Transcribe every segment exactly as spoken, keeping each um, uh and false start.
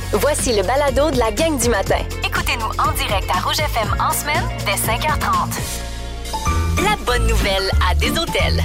Voici le balado de la gang du matin. Écoutez-nous en direct à Rouge F M en semaine dès cinq heures trente. La bonne nouvelle à des hôtels.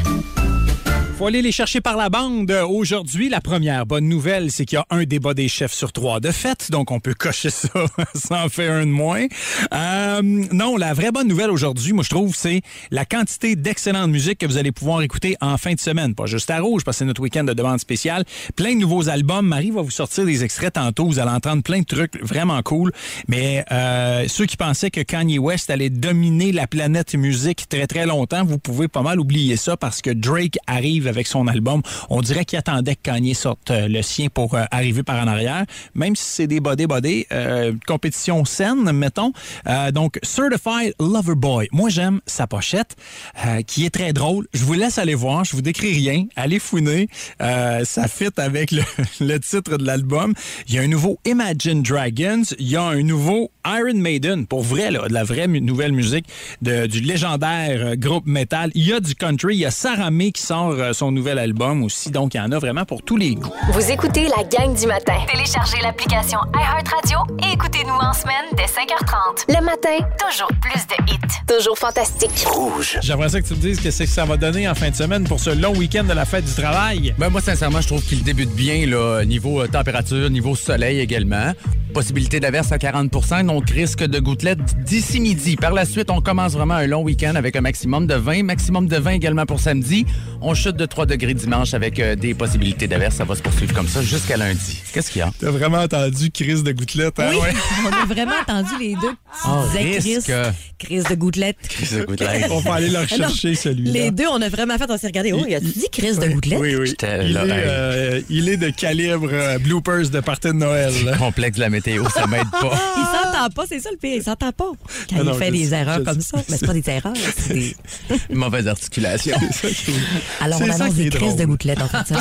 Faut aller les chercher par la bande. Aujourd'hui, la première bonne nouvelle, c'est qu'il y a un débat des chefs sur trois de fait, donc on peut cocher ça, ça en fait un de moins. Euh, non, la vraie bonne nouvelle aujourd'hui, moi je trouve, c'est la quantité d'excellente musique que vous allez pouvoir écouter en fin de semaine. Pas juste à Rouge, parce que c'est notre week-end de demande spéciale. Plein de nouveaux albums. Marie va vous sortir des extraits tantôt. Vous allez entendre plein de trucs vraiment cool. Mais euh, ceux qui pensaient que Kanye West allait dominer la planète musique très très longtemps, vous pouvez pas mal oublier ça parce que Drake arrive avec son album. On dirait qu'il attendait que Kanye sorte euh, le sien pour euh, arriver par en arrière, même si c'est des bodés-bodés, euh, compétition saine, mettons. Euh, donc, Certified Lover Boy. Moi, j'aime sa pochette, euh, qui est très drôle. Je vous laisse aller voir, je vous décris rien. Allez fouiner. Euh, ça fit avec le, le titre de l'album. Il y a un nouveau Imagine Dragons. Il y a un nouveau Iron Maiden. Pour vrai, là, de la vraie mu- nouvelle musique de, du légendaire euh, groupe metal. Il y a du country. Il y a Sarah May qui sort euh, son nouvel album aussi. Donc, il y en a vraiment pour tous les goûts. Vous écoutez la gang du matin. Téléchargez l'application iHeartRadio et écoutez-nous en semaine dès cinq heures trente. Le matin, Toujours plus de hits. toujours fantastique. Rouge. J'aimerais ça que tu me dises qu'est-ce que ça va donner en fin de semaine pour ce long week-end de la fête du travail. Ben moi, sincèrement, je trouve qu'il débute bien, là, niveau euh, température, niveau soleil également. Possibilité d'averse à quarante pour cent, donc risque de gouttelettes d'ici midi. Par la suite, on commence vraiment un long week-end avec un maximum de vingt, maximum de vingt également pour samedi. On chute de trois degrés dimanche avec euh, des possibilités d'averse. Ça va se poursuivre comme ça jusqu'à lundi. Qu'est-ce qu'il y a? T'as vraiment entendu crise de gouttelettes, hein? Oui, Ouais. on a vraiment entendu les deux. Tu Oh, disais risque. Chris, crise de gouttelette. Crise de gouttelettes. On va aller le rechercher, Non, celui-là. Les deux, on a vraiment fait, on s'est regardé. Oh, Il- as-tu dit crise de gouttelette? Oui, oui. J'étais Il est, l'oreille. euh, il est de calibre euh, bloopers de party de Noël. là. Complexe de la météo, ça m'aide pas. Il s'entend pas, c'est ça le pire, il s'entend pas. Quand Ah non, il fait je des sais, erreurs je comme sais. ça, mais c'est pas des erreurs, c'est des... Mauvaise articulation. Alors C'est on ça annonce qui est des crises drôle. de gouttelettes en fait.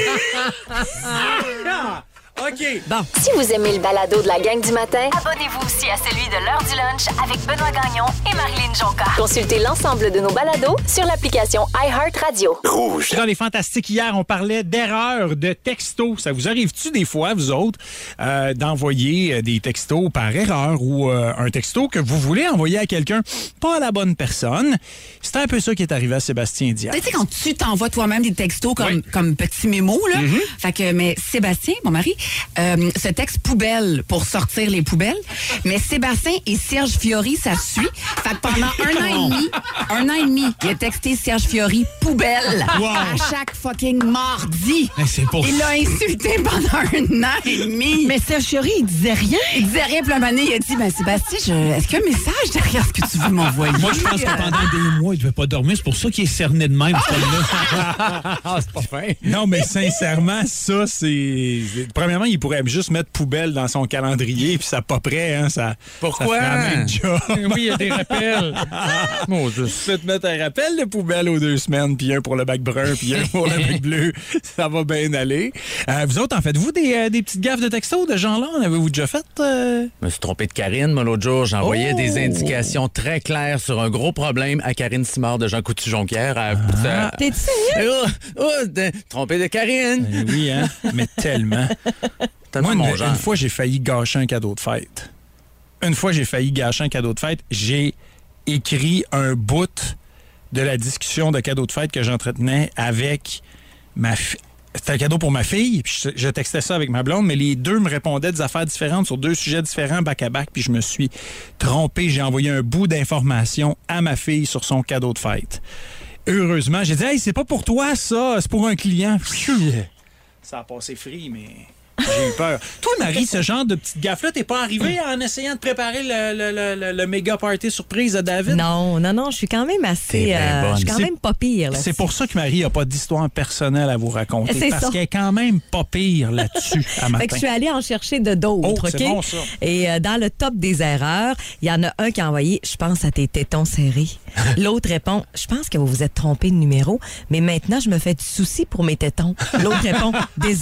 OK. Bon, Si vous aimez le balado de la gang du matin, Abonnez-vous aussi à celui de l'heure du lunch avec Benoît Gagnon et Marilyn Jonca. consultez l'ensemble de nos balados sur l'application iHeartRadio. Rouge. Dans les Fantastiques, hier, on parlait d'erreurs de textos. Ça vous arrive-tu des fois, vous autres, euh, d'envoyer euh, des textos par erreur ou euh, un texto que vous voulez envoyer à quelqu'un, pas à la bonne personne? C'est un peu ça qui est arrivé à Sébastien Diaz. Tu sais, quand tu t'envoies toi-même des textos comme, comme petit mémo, là. Fait que, mais Sébastien, mon mari, euh, ce texte poubelle pour sortir les poubelles. Mais Sébastien et Serge Fiori, ça suit. Fait que pendant un an et demi, un an et demi, il a texté Serge Fiori poubelle Wow. à chaque fucking mardi. Hey, c'est pour Il l'a insulté pendant un an et demi. mais Serge Fiori, il disait rien. Il disait rien, puis un moment donné, il a dit, ben Sébastien, je- est-ce qu'il y a un message derrière ce que tu veux m'envoyer? Moi, je pense que pendant des mois, il ne devait pas dormir. C'est pour ça qu'il est cerné de même, celui-là. Ah, c'est pas fin. Non, mais sincèrement, ça, c'est... Premièrement, il pourrait juste mettre poubelle dans son calendrier, puis ça pas prêt, hein, ça... Pourquoi? Ça ferait la même job. Oui, il y a des rappels. Mon Dieu. Tu peux te mettre un rappel de poubelle aux deux semaines, puis un pour le bac brun, puis un pour le bac bleu. Ça va bien aller. Euh, vous autres, en faites-vous des, euh, des petites gaffes de texto de genre-là? En avez-vous déjà fait? euh? Je me suis trompé de Karine, moi, l'autre jour. J'envoyais Oh! des indications très claires sur un gros problème à Karine Simard de Jean Coutu-Jonquière. À- ça- T'es sérieux? Oh, oh, de- trompé de Karine. Euh, Oui, hein? Mais tellement. Tellement Moi, mon une, genre. une fois, j'ai failli gâcher un cadeau de fête. Une fois, j'ai failli gâcher un cadeau de fête. J'ai écrit un bout de la discussion de cadeau de fête que j'entretenais avec ma fille. C'était un cadeau pour ma fille, puis je, je textais ça avec ma blonde, mais les deux me répondaient des affaires différentes sur deux sujets différents, back-à-back, puis je me suis trompé. J'ai envoyé un bout d'information à ma fille sur son cadeau de fête. Heureusement, j'ai dit « Hey, c'est pas pour toi, ça, c'est pour un client. » Ça a passé free, mais... J'ai eu peur. Toi, Marie, ce genre de petite gaffe-là, t'es pas arrivé en essayant de préparer le, le, le, le, le méga party surprise à David? Non, non, non, je suis quand même T'es assez... bien euh, bonne. je suis quand C'est- même pas pire. Là. C'est pour ça que Marie n'a pas d'histoire personnelle à vous raconter. C'est Parce ça. qu'elle est quand même pas pire là-dessus à Fait matin. que je suis allée en chercher de d'autres, Oh, c'est OK? bon, ça. Et euh, dans le top des erreurs, il y en a un qui a envoyé « Je pense à tes tétons serrés ». L'autre répond « Je pense que vous vous êtes trompé de numéro, mais maintenant, je me fais du souci pour mes tétons. » L'autre répond « Désolé. »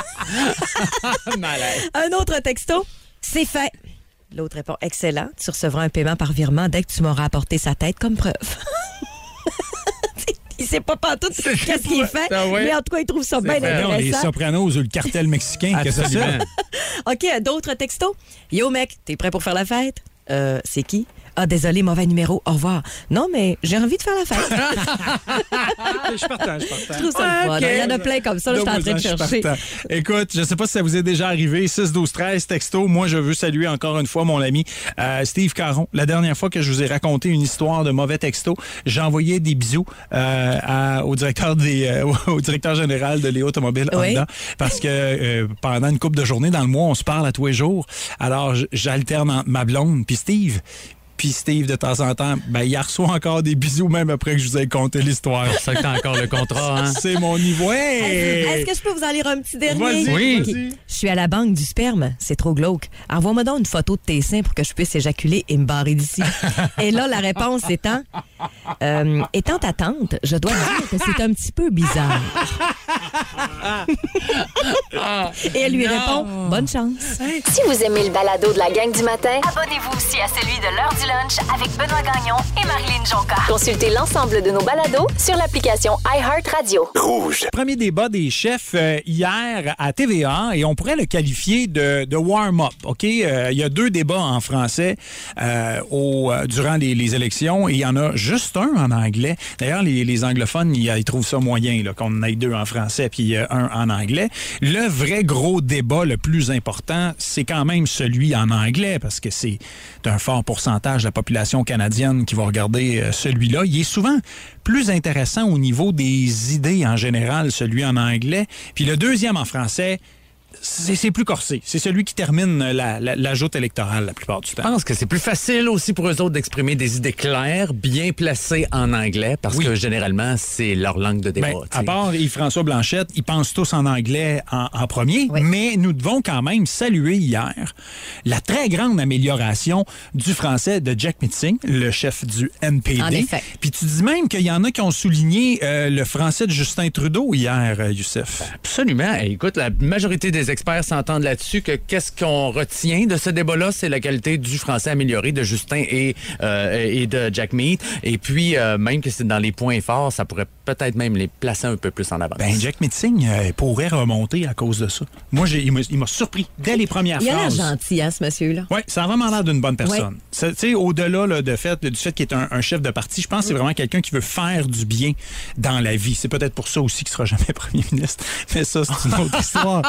Un autre texto « C'est fait. » L'autre répond « Excellent. Tu recevras un paiement par virement dès que tu m'auras apporté sa tête comme preuve. » il sait pas pantoute qu'est-ce qu'il fait, Ah ouais. mais en tout cas, il trouve ça bien Ben non, les intéressant. Sopranos ou le cartel mexicain, qu'est-ce que c'est ça? Absolument. OK, d'autres textos? Yo, mec, t'es prêt pour faire la fête? Euh, c'est qui? Ah, désolé, mauvais numéro, au revoir. Non, mais j'ai envie de faire la fête. Je suis partant, je suis partant. Je trouve ça le fun. OK. Il y en a plein comme ça, là, je suis en train de Je suis chercher. partant. Écoute, je ne sais pas si ça vous est déjà arrivé, six douze treize texto. Moi, je veux saluer encore une fois mon ami euh, Steve Caron. La dernière fois que je vous ai raconté une histoire de mauvais texto, j'ai envoyé des bisous euh, à- au directeur des euh, au directeur général de Léo Automobile Oui. Honda parce que euh, pendant une couple de journées dans le mois, on se parle à tous les jours. Alors, j- j'alterne entre ma blonde puis Steve. Puis Steve, de temps en temps, ben, il reçoit encore des bisous même après que je vous ai conté l'histoire. C'est ça que t'as encore le contrat, hein? C'est mon niveau. Hey! Est-ce que je peux vous en lire un petit dernier? Vas-y, Oui. vas-y. OK. Je suis à la banque du sperme. C'est trop glauque. Envoie-moi donc une photo de tes seins pour que je puisse éjaculer et me barrer d'ici. Et là, la réponse étant... euh, étant ta tante, je dois dire que c'est un petit peu bizarre. Et elle lui répond, bonne chance. Si vous aimez le balado de la gang du matin, Abonnez-vous aussi à celui de l'heure du lunch avec Benoît Gagnon et Marilyn Jonca. consultez l'ensemble de nos balados sur l'application iHeartRadio. Premier débat des chefs euh, hier à T V A et on pourrait le qualifier de, de warm-up. OK? Euh, il y a deux débats en français euh, au, euh, durant les, les élections et il y en a juste un en anglais. D'ailleurs, les, les anglophones, ils, ils trouvent ça moyen là, qu'on en ait deux en français puis euh, un en anglais. Le vrai gros débat le plus important, c'est quand même celui en anglais parce que c'est un fort pourcentage de la population canadienne qui va regarder euh, celui-là. Il est souvent plus intéressant au niveau des idées en général, celui en anglais. Puis le deuxième en français, c'est c'est plus corsé. C'est celui qui termine la, la, la joute électorale la plupart du Je temps. pense que c'est plus facile aussi pour eux autres d'exprimer des idées claires, bien placées en anglais, parce Oui. que généralement, c'est leur langue de débat. Ben, tu sais. à part Yves-François Blanchette, ils pensent tous en anglais en, en premier, Oui. mais nous devons quand même saluer hier la très grande amélioration du français de Jack Mitzing, le chef du N P D. En effet. Puis tu dis même qu'il y en a qui ont souligné euh, le français de Justin Trudeau hier, euh, Youssef. Absolument. Et écoute, la majorité des experts s'entendent là-dessus que qu'est-ce qu'on retient de ce débat-là, c'est la qualité du français amélioré de Justin et, euh, et de Jack Mead. Et puis, euh, même que c'est dans les points forts, ça pourrait peut-être même les placer un peu plus en avance. Ben, Jack Mitzing euh, pourrait remonter à cause de ça. Moi, j'ai- il m'a il m'a surpris dès les premières Il a l'air phrases. gentil, hein, ce monsieur-là. Oui, ça a vraiment l'air d'une bonne personne. Ouais. C'est- Tu sais, au-delà là, de fait, du fait qu'il est un, un chef de parti, je pense que c'est vraiment quelqu'un qui veut faire du bien dans la vie. C'est peut-être pour ça aussi qu'il sera jamais premier ministre. Mais ça, c'est une autre histoire.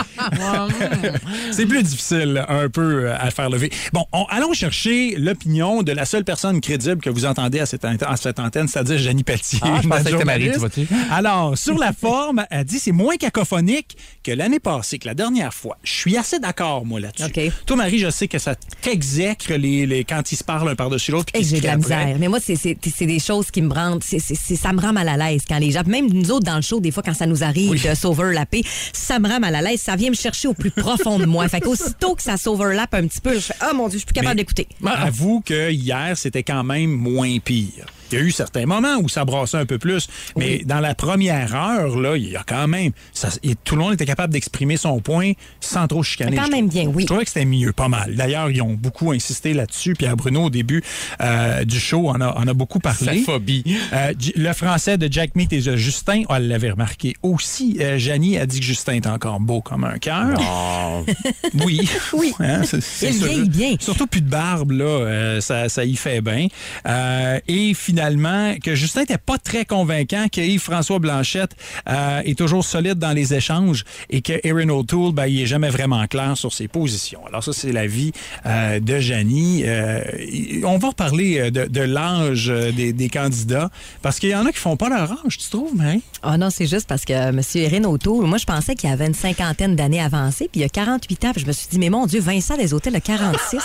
C'est plus difficile un peu euh, à faire lever. Bon, on- allons chercher l'opinion de la seule personne crédible que vous entendez à cette, ant- à cette antenne, c'est-à-dire Jeannie Pelletier. Ah, je pensais notre que c'était Marie, journaliste. tu vois-tu? Alors, sur la forme, elle dit c'est moins cacophonique que l'année passée, que la dernière fois. Je suis assez d'accord, moi, là-dessus. OK. Toi, Marie, je sais que ça t'exècre les, les, quand ils se parlent un par-dessus l'autre. puis Hey, qu'ils se j'ai de la crient après. misère. Mais moi, c'est c'est- c'est des choses qui me rendent. c'est- c'est- c'est- ça me rend mal à l'aise quand les gens. Même nous autres dans le show, des fois, quand ça nous arrive Oui. de s'overlapper, ça me rend mal à l'aise. Ça vient me chercher au plus profond de moi. Fait qu'aussitôt que ça s'overlappe un petit peu, je fais ah mon Dieu, je suis plus capable Mais- d'écouter. Avoue que hier, c'était quand même moins pire. Il y a eu certains moments où ça brassait un peu plus, mais dans la première heure, là, il y a quand même... Ça, et tout le monde était capable d'exprimer son point sans trop chicaner. Quand je même trouve. bien, oui. Je trouvais que c'était mieux, pas mal. D'ailleurs, ils ont beaucoup insisté là-dessus. Puis à Bruno, au début euh, du show, on a, on a beaucoup parlé. Sa phobie. Euh, J- le français de Jack Meat et de Justin, oh, elle l'avait remarqué aussi. Euh, Janie a dit que Justin est encore beau comme un cœur. Oh. Oui. Oui. Hein, c'est- c'est Il sûr. vieillit bien. Surtout plus de barbe, là, euh, ça, ça y fait bien. Euh, et finalement, que Justin n'était pas très convaincant, que Yves-François Blanchette euh, est toujours solide dans les échanges et que Erin O'Toole, ben, il est jamais vraiment clair sur ses positions. Alors ça, c'est l'avis euh, de Janie. Euh, on va reparler de, de l'âge des, des candidats, parce qu'il y en a qui font pas leur âge, tu trouves, Marie? Ah non, c'est juste parce que M. Erin O'Toole, moi, je pensais qu'il avait une cinquantaine d'années avancées, puis il a quarante-huit ans, puis je me suis dit, mais mon Dieu, Vincent des Hôtels a quarante-six.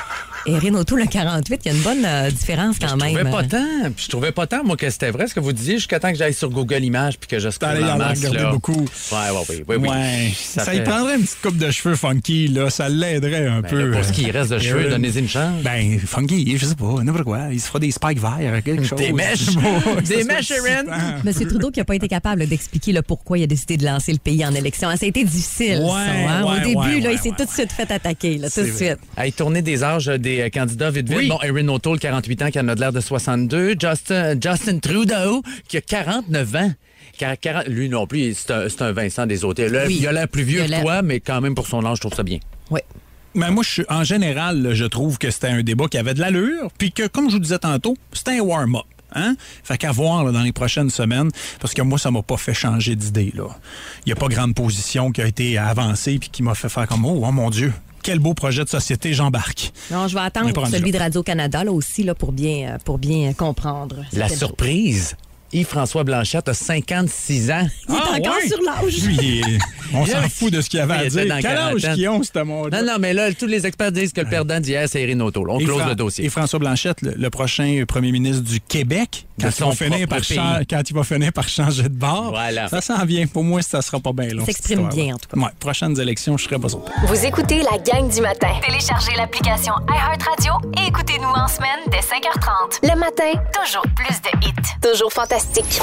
Erin O'Toole a quarante-huit, il y a une bonne euh, différence quand Je même. trouvais pas tant. Puis je trouvais pas tant, moi, que c'était vrai ce que vous disiez, jusqu'à temps que j'aille sur Google Images puis que je scrolle Allez, en il en a masse. regardé là. beaucoup. Ouais, ouais, oui, oui, oui. Ouais. Ça, Ça y fait- prendrait une petite coupe de cheveux funky, là. Ça l'aiderait un Ben, peu. là, pour ce qui euh, reste de cheveux, Erin. donnez-y une chance. Ben, funky, je sais pas, n'importe quoi. Il se fera des spikes verts, quelque chose. Des mèches. Je sais pas, Des que ça mèches, soit Erin. excitant. M. Trudeau qui n'a pas été capable d'expliquer le pourquoi il a décidé de lancer le pays en élection. Ça a été difficile, Ouais, ça, hein? ouais, Au début, ouais, là, ouais, il s'est ouais, tout de suite fait attaquer, là, tout de C'est vrai. suite. Hey, tourner des âges des des euh, candidats vite vite. Oui. Bon, Erin O'Toole, quarante-huit ans, qui en a de l'air de soixante-deux. Justin, Justin Trudeau, qui a quarante-neuf ans. quarante, lui non plus, c'est un, c'est un Vincent des Hôtels. Oui. Il a l'air plus vieux Il a que toi, mais quand même, pour son âge, je trouve ça bien. Oui. Mais moi, je suis, en général, là, je trouve que c'était un débat qui avait de l'allure, puis que, comme je vous disais tantôt, c'était un warm-up. Hein? Fait qu'à voir là, dans les prochaines semaines, parce que moi, ça m'a pas fait changer d'idée. Il n'y a pas grande position qui a été avancée puis qui m'a fait faire comme « Oh, oh mon Dieu! » Quel beau projet de société, j'embarque. Non, je vais attendre pour celui de Radio-Canada là aussi là, pour, bien, pour bien comprendre. La C'était surprise, Yves-François Blanchette a cinquante-six ans. Il est Ah, encore ouais? sur l'âge. Lui, il est- on s'en fout de ce qu'il avait Il à était dire. dans Quel âge quarantaine. qu'ils ont, ce monde-là? Non, non, mais là, tous les experts disent que le perdant d'hier, c'est Erin O'Toole. On Et close Fra- le dossier. Et François Blanchette, le, le prochain premier ministre du Québec, quand, De il va, son finir par propre chan- pays. quand il va finir par changer de bord, Voilà. ça s'en vient. Pour moi, ça sera pas bien long. Il s'exprime cette histoire-là. bien, en tout cas. Ouais, prochaines élections, je serai pas sûr. Vous écoutez la gang du matin. Téléchargez l'application iHeartRadio et écoutez-nous en semaine dès cinq heures trente. Le matin, Toujours plus de hits. toujours fantastique.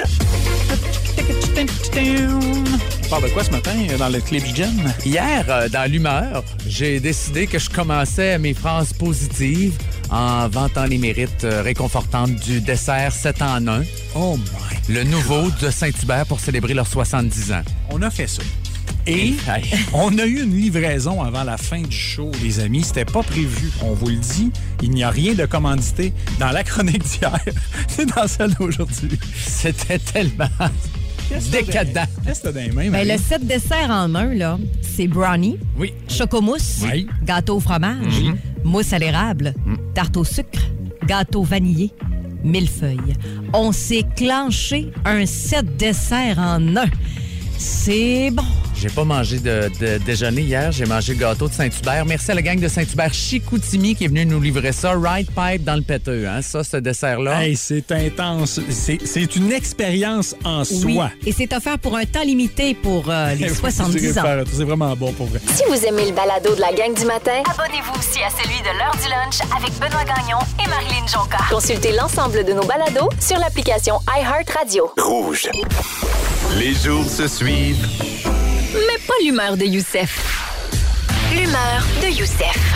On parle de quoi ce matin dans le clip du Jen? Hier, euh, dans l'humeur, j'ai décidé que je commençais mes phrases positives en vantant les mérites euh, réconfortants du dessert sept en un, Oh my. le nouveau de Saint-Hubert pour célébrer leurs soixante-dix ans. On a fait ça. Et Hey. on a eu une livraison avant la fin du show, les amis. C'était pas prévu. On vous le dit, il n'y a rien de commandité dans la chronique d'hier. C'est dans celle d'aujourd'hui. C'était tellement décadent. Qu'est-ce que t'as dans les mains, Ben, Marie? le set dessert en un, là, c'est brownie, Oui. chocomousse, Oui. gâteau au fromage, mousse à l'érable, tarte au sucre, gâteau vanillé, millefeuille. On s'est clenché un set dessert en un. C'est bon. J'ai pas mangé de, de déjeuner hier, j'ai mangé le gâteau de Saint-Hubert. Merci à la gang de Saint-Hubert Chicoutimi qui est venu nous livrer ça. Right Pipe dans le péteux, hein? Ça, ce dessert-là. Hey, c'est intense. C'est, c'est une expérience en Oui. soi. Et c'est offert pour un temps limité pour euh, les Vous soixante-dix irez ans. faire- C'est vraiment bon pour vrai. Si vous aimez le balado de la gang du matin, Abonnez-vous aussi à celui de l'heure du lunch avec Benoît Gagnon et Marilyn Jonca. consultez l'ensemble de nos balados sur l'application iHeartRadio. Rouge. Les jours se suivent. Mais pas l'humeur de Youssef. L'humeur de Youssef.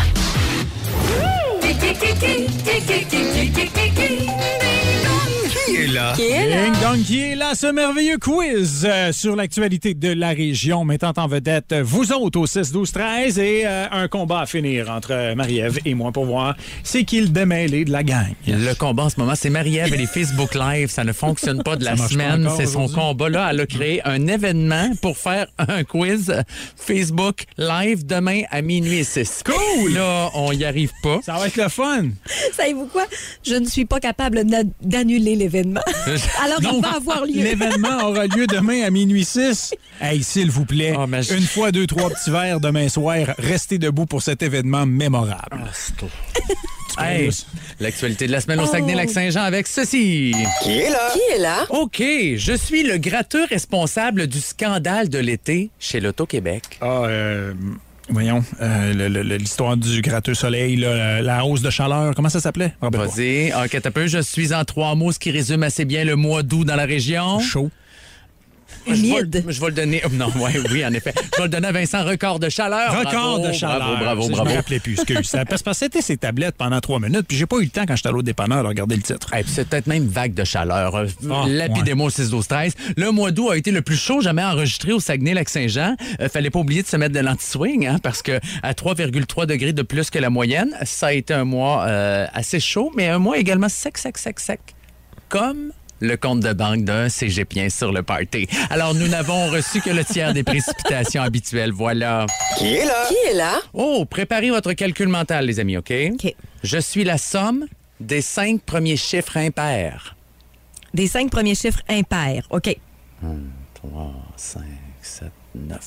Qui est là? Qui est là? Ding Dong qui est là, ce merveilleux quiz euh, sur l'actualité de la région, mettant en vedette euh, vous autres au six douze treize et euh, un combat à finir entre euh, Marie-Ève et moi pour voir c'est qui le démêlé de la gang. Le combat en ce moment, c'est Marie-Ève et les Facebook Live. Ça ne fonctionne pas de la Ça marche pas semaine. encore C'est son aujourd'hui. combat-là. Elle a créé un événement pour faire un quiz Facebook Live demain à minuit et six. Cool! Là, on y arrive pas. Ça va être le fun. Savez-vous quoi? Je ne suis pas capable na- d'annuler l'événement. Alors, il va avoir lieu. L'événement aura lieu demain à minuit six. Hey, s'il vous plaît, Oh, mais je- une fois deux, trois petits verres demain soir, restez debout pour cet événement mémorable. Ah, Hey, l'actualité de la semaine au Saguenay-Lac-Saint-Jean avec ceci. Qui est là? Qui est là? OK, je suis le gratteux responsable du scandale de l'été chez l'Auto-Québec. Ah, euh, voyons, euh, le- le- le- l'histoire du gratteux soleil, là, la hausse de chaleur, comment ça s'appelait? Je me rappelle pas. Vas-y, OK, t'as peu. Je suis en trois mots, ce qui résume assez bien le mois d'août dans la région. Chaud. Je vais, Humide. le- je vais le donner. oh, Non, ouais, oui, en effet. Je vais le donner à Vincent, record de chaleur. Record Bravo, de chaleur. Bravo, bravo, Ça, Je bravo. me rappelais plus, excuse. Ça parce que c'était ses tablettes pendant trois minutes, puis j'ai pas eu le temps quand j'étais allé au dépanneur de regarder le titre. Hey, puis c'est peut-être même vague de chaleur. Euh, Ah, Lapidez-moi au six douze treize. Le mois d'août a été le plus chaud jamais enregistré au Saguenay-Lac-Saint-Jean. Euh, fallait pas oublier de se mettre de l'anti-swing, hein, parce que à trois virgule trois degrés de plus que la moyenne, ça a été un mois euh, assez chaud, mais un mois également sec, sec, sec, sec. Comme le compte de banque d'un cégepien sur le party. Alors, nous n'avons reçu que le tiers des précipitations habituelles. Voilà. Qui est là? Qui est là? Oh, préparez votre calcul mental, les amis, OK? OK. Je suis la somme des cinq premiers chiffres impairs. Des cinq premiers chiffres impairs. OK. trois, cinq, sept, neuf.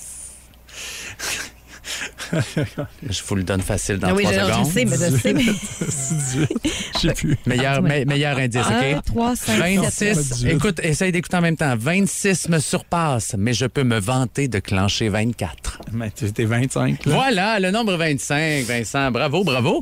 Je vous le donne facile dans Ah oui, trois je, je secondes. sais, mais je sais, mais... Je sais plus. Meilleur, Ouais. me- meilleur indice, un, OK? trois, cinq, sept. vingt-six. Écoute, essaye d'écouter en même temps. vingt-six me surpasse, mais je peux me vanter de clencher vingt-quatre. Mais tu- t'es vingt-cinq, là. Voilà, le nombre vingt-cinq, Vincent. Bravo, bravo.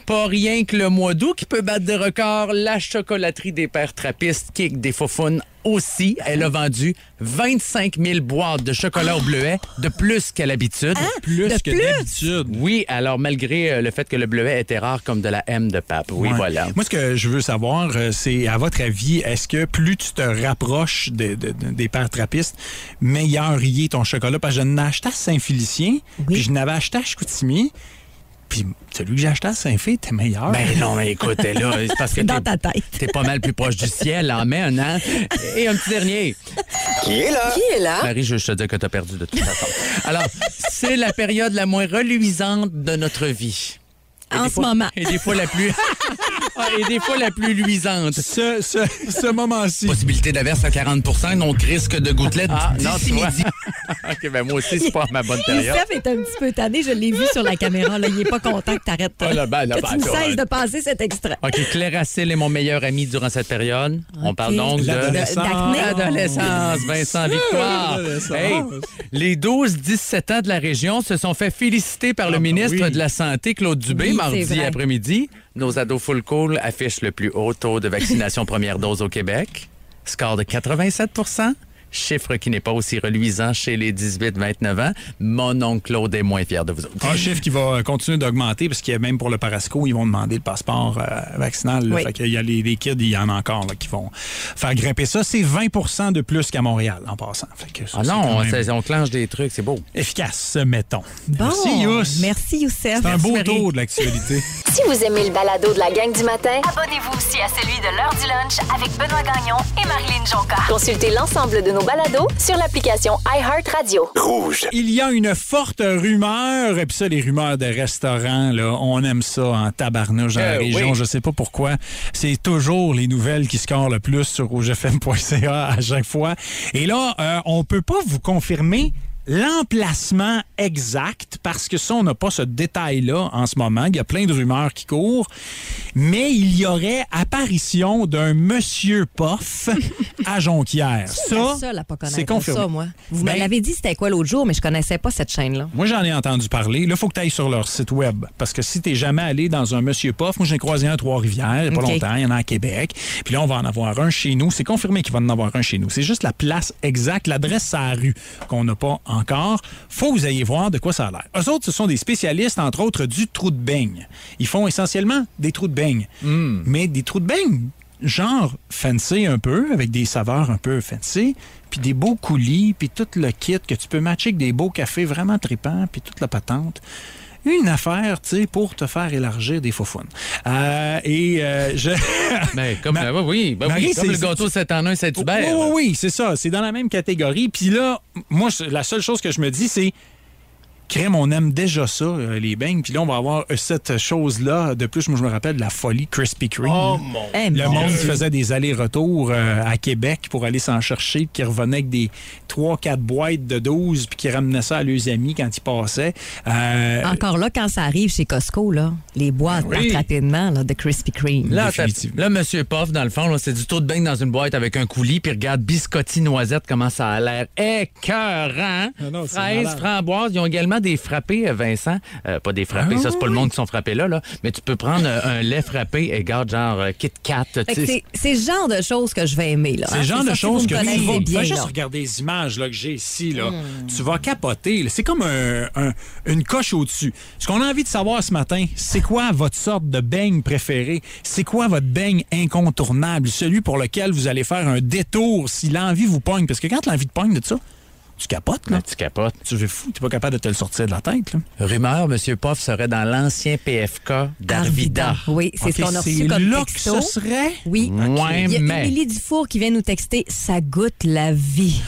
Pas rien que le mois d'août qui peut battre des records. La chocolaterie des pères trappistes, Kick des Faufounes aussi. Elle a vendu vingt-cinq mille boîtes de chocolat au bleuet de plus qu'à l'habitude. Hein? Plus De que plus? d'habitude. Oui, alors malgré euh, le fait que le bleuet était rare comme de la M de pape. Oui, Ouais. voilà. Moi, ce que je veux savoir, euh, c'est, à votre avis, est-ce que plus tu te rapproches de, de- de- des pères trappistes, meilleur y est ton chocolat? Parce que je n'ai acheté à Saint-Félicien, puis je n'avais acheté à Chicoutimi, puis celui que j'ai acheté à Saint-Fé était meilleur. Ben non, mais écoute, là, c'est parce que Dans t'es, ta tête. t'es pas mal plus proche du ciel, en même, hein? Et un petit dernier. Qui est là? Qui est là? Marie, je veux juste te dire que t'as perdu de toute façon. Alors, c'est la période la moins reluisante de notre vie. Et En des ce fois- moment. Et des fois la plus... Ah, et des fois la plus luisante. Ce, ce, ce moment-ci. Possibilité d'averse à quarante pour cent, donc risque de gouttelettes Ah, d'ici non, tu vois. midi. OK, ben moi aussi, c'est pas ma bonne période. Youssef est un petit peu tanné, je l'ai vu sur la caméra. Là. Il n'est pas content que tu arrêtes. Ah, là, ben, là, que ben, tu ne là, cesses ben. de passer cet extrait. OK, Claire Assel est mon meilleur ami durant cette période. On parle donc de... L'adolescence. D'acné. Adolescence, Vincent Victoire. L'adolescence. Hey, les douze dix-sept ans de la région se sont fait féliciter par le ben ministre oui. de la Santé, Claude Dubé, Oui, c'est mardi vrai. après-midi. Nos ados full cool affichent le plus haut taux de vaccination première dose au Québec. Score de quatre-vingt-sept pour cent. Chiffre qui n'est pas aussi reluisant chez les dix-huit vingt-neuf ans. Mon oncle Claude est moins fier de vous autres. Un chiffre qui va continuer d'augmenter parce qu'il y a même pour le Parasco, ils vont demander le passeport euh, vaccinal. Là. Oui. Fait qu'il y a les, les kids, il y en a encore là, qui vont faire grimper ça. C'est vingt pour cent de plus qu'à Montréal en passant. Fait que ça, Ah c'est non, quand on, même c'est- on clenche des trucs, c'est beau. efficace, mettons. Bon, Merci, Youss. Merci, Youssef. C'est un beau Marie. tour de l'actualité. Si vous aimez le balado de la gang du matin, Abonnez-vous aussi à celui de l'heure du lunch avec Benoît Gagnon et Marilyn Jonca. consultez l'ensemble de nos balados sur l'application iHeartRadio. Rouge. Il y a une forte rumeur, et puis ça, les rumeurs de restaurants, là, on aime ça en tabarnouche dans la Euh, région. oui. Je sais pas pourquoi. C'est toujours les nouvelles qui scorent le plus sur rouge f m point c a à chaque fois. Et là, euh, on peut pas vous confirmer l'emplacement exact parce que ça, on n'a pas ce détail-là en ce moment. Il y a plein de rumeurs qui courent. Mais il y aurait apparition d'un Monsieur Poff à Jonquière. C'est Ça, la seule à pas connaître c'est confirmé. ça, moi. Vous Ben, me l'avez dit, c'était quoi l'autre jour, mais je connaissais pas cette chaîne-là. Moi, j'en ai entendu parler. Là, il faut que tu ailles sur leur site web. Parce que si tu n'es jamais allé dans un Monsieur Poff, moi, j'ai croisé un à Trois-Rivières, il n'y a pas OK. longtemps, il y en a à Québec. Puis là, on va en avoir un chez nous. C'est confirmé qu'il va en avoir un chez nous. C'est juste la place exacte, l'adresse à la rue qu'on n'a pas encore. Faut que vous ayez voir de quoi ça a l'air. Eux autres, ce sont des spécialistes, entre autres, du trou de beigne. Ils font essentiellement des trous de beigne. Mais des trous de beigne, genre fancy un peu, avec des saveurs un peu fancy, puis des beaux coulis, puis tout le kit que tu peux matcher avec des beaux cafés vraiment tripants, puis toute la patente. Une affaire, tu sais, pour te faire élargir des faufounes. Euh, et euh, je... Ben, comme, Ma- ben oui, ben Marie, oui, comme c'est- le gâteau sept en un Saint-Hubert. Oui, oui, oui, c'est ça. C'est dans la même catégorie. Puis là, moi, je- la seule chose que je me dis, c'est crème, on aime déjà ça, euh, les beignes. Puis là, on va avoir euh, cette chose-là. De plus, moi, je me rappelle de la folie Krispy Kreme. Oh, mon... Eh, Le mon monde qui Dieu. faisait des allers-retours euh, à Québec pour aller s'en chercher, qui revenait avec des trois quatre boîtes de douze, puis qui ramenaient ça à leurs amis quand ils passaient. Euh, Encore là, quand ça arrive chez Costco, là, les boîtes Oui. partent rapidement là, de Krispy Kreme. Là, t'as- Définitivement. là, Monsieur Poff, dans le fond, là, c'est du taux de beigne dans une boîte avec un coulis, puis regarde biscotti noisette, comment ça a l'air écœurant. Ah non, c'est Fraises, malade. framboises, ils ont également des frappés, euh, Vincent. Euh, pas des frappés, Ah ça, c'est pas le monde qui sont frappés là, là. Mais tu peux prendre euh, un lait frappé, et garde, genre euh, Kit Kat, tu Fait que sais. c'est c'est le genre de choses que je vais aimer. là. C'est hein. le genre ça, de si choses vous que me tu connaissez vas bien. va juste là. regarder les images là, que j'ai ici. Là. Tu vas capoter. là. C'est comme un- un- une coche au-dessus. Ce qu'on a envie de savoir ce matin, c'est quoi votre sorte de beigne préférée? C'est quoi votre beigne incontournable? Celui pour lequel vous allez faire un détour si l'envie vous pogne. Parce que quand l'envie te pogne de ça, tu capotes. Là. Ben, tu capotes. Tu es fou. Tu n'es pas capable de te le sortir de la tête. Là. Rumeur, Monsieur Poff serait dans l'ancien P F K d'Arvida. Oui, c'est Ok, ce qu'on a c'est reçu comme là que texto. ce serait? Oui. Ouais, Il y a mais... Émilie Dufour qui vient nous texter « Ça goûte la vie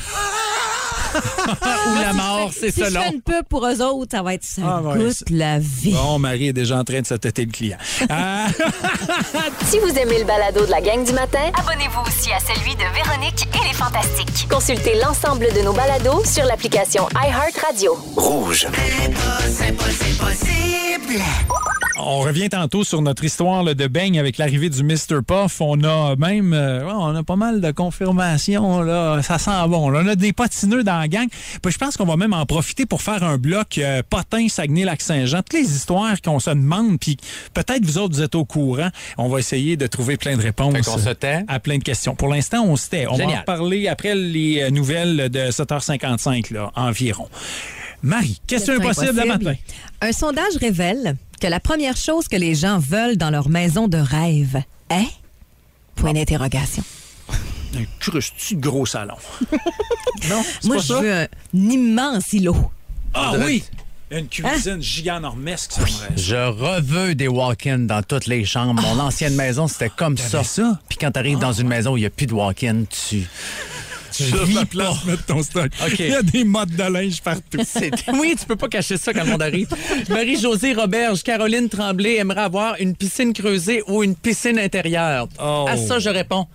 Ou la mort, c'est ». Si je selon. fais une pub pour eux autres, ça va être « Ça Ah, ouais, goûte c'est- la vie Bon, Marie est déjà en train de se têter le client. Euh, Si vous aimez le balado de la gang du matin, Abonnez-vous aussi à celui de Véronique et les Fantastiques. consultez l'ensemble de nos balados sur l'application iHeartRadio. Rouge. On revient tantôt sur notre histoire là, de beigne avec l'arrivée du mister Puff. On a même euh, on a pas mal de confirmations. Là. Ça sent bon. Là. On a des patineux dans la gang. Puis je pense qu'on va même en profiter pour faire un bloc euh, potin, Saguenay, Lac-Saint-Jean. Toutes les histoires qu'on se demande, puis peut-être vous autres, vous êtes au courant. On va essayer de trouver plein de réponses Fait qu'on se tait. à plein de questions. Pour l'instant, on se tait. On Génial. va en parler après les nouvelles de sept heures cinquante-cinq là, environ. Marie, question impossible de matin. Un sondage révèle que la première chose que les gens veulent dans leur maison de rêve est... Point d'interrogation. Un crustu de gros salon. Non, c'est Moi, pas je ça? veux un immense îlot. Ah oui! Une cuisine giganormesque, ça me Je reveux des walk-in dans toutes les chambres. Mon ancienne maison, c'était comme ça. T'avais ça? Puis quand t'arrives dans une maison où il n'y a plus de walk-in, tu... Tu Sur vis la pas. place, mettre ton stock. OK. Il y a des mottes de linge partout. C'est- Oui, tu peux pas cacher ça quand le monde arrive. Marie-Josée Roberge, Caroline Tremblay aimerait avoir une piscine creusée ou une piscine intérieure. Oh. À ça, je réponds.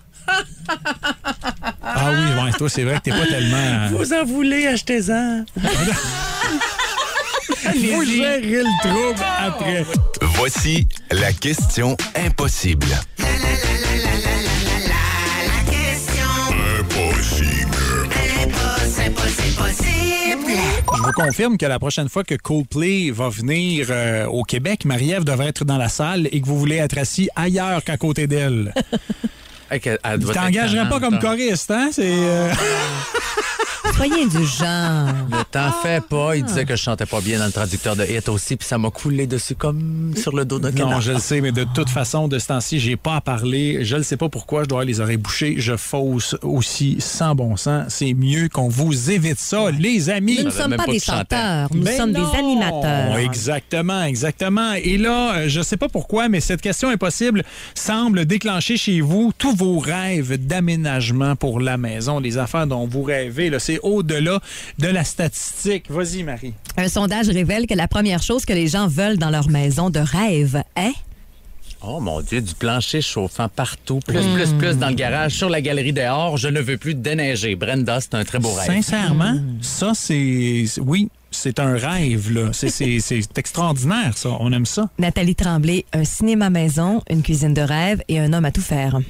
Ah oui, ouais, toi, c'est vrai que t'es pas tellement... Vous en voulez, achetez-en. Faut gérer le trouble après. Voici la question impossible. Je vous confirme que la prochaine fois que Coldplay va venir euh, au Québec, Marie-Ève devrait être dans la salle et que vous voulez être assis ailleurs qu'à côté d'elle. Hey, que- elle Tu doit être t'engagerais pas tannante, comme là. choriste, hein? C'est... euh, Soyez du genre. Ne t'en fais pas. Il disait que je chantais pas bien dans le traducteur de hit aussi, puis ça m'a coulé dessus comme sur le dos d'un Non, canard. je le sais, mais de toute façon, de ce temps-ci, j'ai pas à parler. Je ne sais pas pourquoi je dois avoir les oreilles bouchées. Je fausse aussi sans bon sens. C'est mieux qu'on vous évite ça, les amis. Nous ne savais sommes même pas pas des que tu chantais. chanteurs, nous Ben sommes non. des animateurs. Exactement, exactement. Et là, euh, je sais pas pourquoi, mais cette question impossible semble déclencher chez vous tous vos rêves d'aménagement pour la maison, les affaires dont vous rêvez. Là, c'est au-delà de la statistique. Vas-y, Marie. Un sondage révèle que la première chose que les gens veulent dans leur maison de rêve est... Oh mon Dieu, du plancher chauffant partout, plus, plus, plus dans le garage, sur la galerie dehors. Je ne veux plus déneiger. Brenda, c'est un très beau rêve. Sincèrement, ça, c'est... Oui, c'est un rêve, là. C'est, c'est, c'est extraordinaire, ça. On aime ça. Nathalie Tremblay, un cinéma maison, une cuisine de rêve et un homme à tout faire.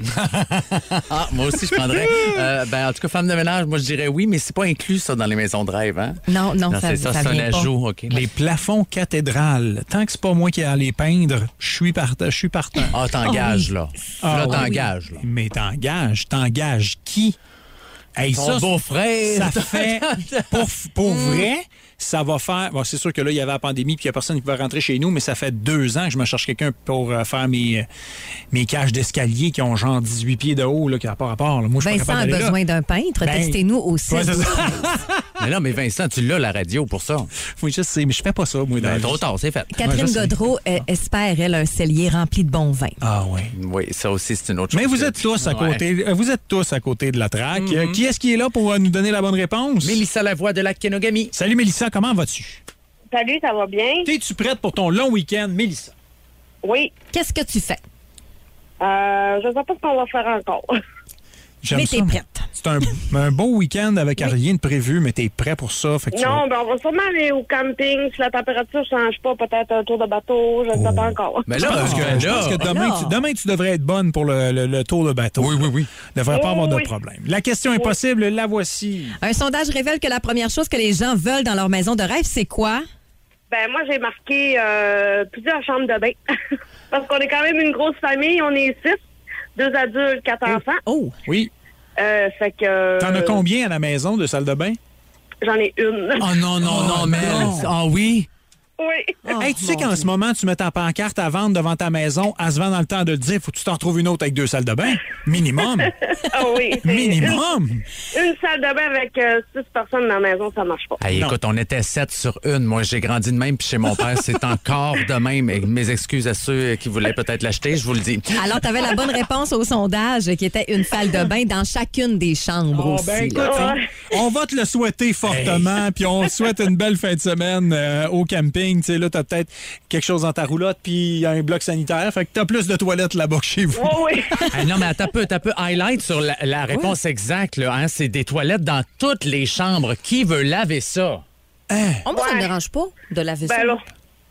Ah, moi aussi, je prendrais. Euh, ben, en tout cas, femme de ménage, moi, je dirais oui, mais c'est pas inclus, ça, dans les maisons de rêve, hein? Non, non, ça, c'est ça, ça c'est un vient pas. ajout, OK. Les plafonds cathédrales. Tant que c'est pas moi qui ai à les peindre, je suis partant. Je suis partant. Ah, t'engages, là. Ah, là, oui. t'engages, là. Mais t'engages. T'engages qui? Hey, Ton ça, beau-frère. ça fait... Pour, pour vrai, ça va faire... Bon, c'est sûr que là, il y avait la pandémie puis il n'y a personne qui pouvait rentrer chez nous, mais ça fait deux ans que je me cherche quelqu'un pour euh, faire mes, euh, mes cages d'escalier qui ont genre dix-huit pieds de haut, là, qui n'a pas rapport. Là. Moi, je suis pas Vincent a capable d'aller là. besoin d'un peintre. Ben, Textez-nous aussi. Ouais, c'est ça. Mais non, mais Vincent, tu l'as, la radio, pour ça. Oui, je sais, mais je fais pas ça, moi. dans la Ben, vie. trop tard, c'est fait. Catherine Ouais, je sais. Godreau euh, espère, elle, un cellier rempli de bon vin. Ah oui. Oui, ça aussi, c'est une autre chose. Mais vous que- êtes tous à Ouais. côté, euh, vous êtes tous à côté de la traque. Euh, Qui est-ce qui est là pour euh, nous donner la bonne réponse? Mélissa Lavoie de la Kenogami. Salut Mélissa, comment vas-tu? Salut, ça va bien? T'es-tu prête pour ton long week-end, Mélissa? Oui. Qu'est-ce que tu fais? Euh, je ne sais pas ce qu'on va faire encore. J'aime Mais ça, t'es moi. prête. C'est un, un beau week-end avec rien de prévu, mais t'es prêt pour ça. Fait que tu vas- Non, ben on va sûrement aller au camping. Si la température ne change pas, peut-être un tour de bateau, je ne sais pas encore. Mais Je là, pense que, ben je là- pense que demain, là. tu, demain, tu devrais être bonne pour le, le- le tour de bateau. Oui, oui, oui. Il ne devrait pas Oui, avoir de oui. problème. La question impossible, la voici. Un sondage révèle que la première chose que les gens veulent dans leur maison de rêve, c'est quoi? Ben moi, j'ai marqué euh, plusieurs chambres de bain. Parce qu'on est quand même une grosse famille. On est six, deux adultes, quatre enfants. Oh! Oui. Euh, fait que... T'en as combien à la maison de salle de bain? J'en ai une. Oh non, non, non, mais. Ah oui? Oui. Hey, tu sais qu'en ce moment, tu mets ta pancarte à vendre devant ta maison, à se vendre dans le temps de le dire, faut que tu t'en trouves une autre avec deux salles de bain. Minimum. Ah oui. c'est Minimum. Une, une salle de bain avec euh, six personnes dans la maison, ça marche pas. Hey, Non. écoute, on était sept sur une. Moi, j'ai grandi de même, puis chez mon père, c'est encore de même. Et mes excuses à ceux qui voulaient peut-être l'acheter, je vous le dis. Alors, tu avais la bonne réponse au sondage qui était une salle de bain dans chacune des chambres Oh, aussi. ben écoute, là. Ouais. on va te le souhaiter fortement, puis on te souhaite une belle fin de semaine euh, au camping. Tu sais, là, t'as peut-être quelque chose dans ta roulotte, puis il y a un bloc sanitaire, fait que t'as plus de toilettes là-bas que chez vous. Oui, oui. Hey, non, mais attends un peu, t'as un peu highlight sur la, la réponse exacte. Là, hein? C'est des toilettes dans toutes les chambres. Qui veut laver ça? Oh, moi, ça me Ouais. dérange pas de laver ça. Ben là,